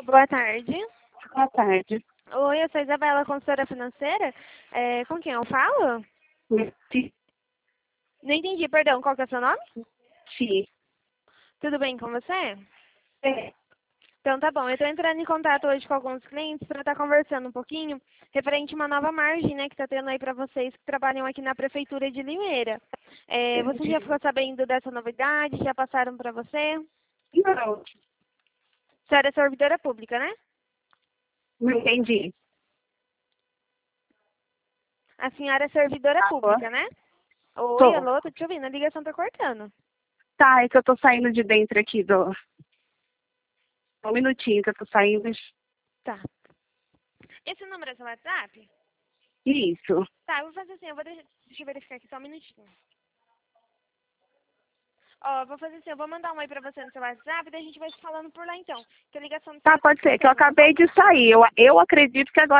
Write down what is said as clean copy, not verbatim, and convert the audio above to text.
Boa tarde. Boa tarde. Oi, eu sou Isabela, consultora financeira. Com quem eu falo? Sim. Não entendi, perdão. Qual que é o seu nome? Sim. Tudo bem com você? É. Então tá bom. Eu estou entrando em contato hoje com alguns clientes para estar conversando um pouquinho referente a uma nova margem, né, que está tendo aí para vocês que trabalham aqui na Prefeitura de Limeira. Você já ficou sabendo dessa novidade? Já passaram para você? Não, A senhora é servidora pública, né? não entendi. A senhora é servidora Alô? pública, né? Oi, Tô. alô, tô te ouvindo. A ligação tá cortando. Tá, é que eu tô saindo de dentro aqui do... Um minutinho que eu tô saindo. Tá. Esse número é seu WhatsApp? Isso. Tá, eu vou fazer assim, deixa eu verificar aqui só um minutinho. Ó, vou fazer assim, eu vou mandar um oi pra você no seu WhatsApp, daí a gente vai se falando por lá então. Que a ligação não Tá, tá pode ser, que eu cortando, tá bom? acabei de sair. Eu acredito que agora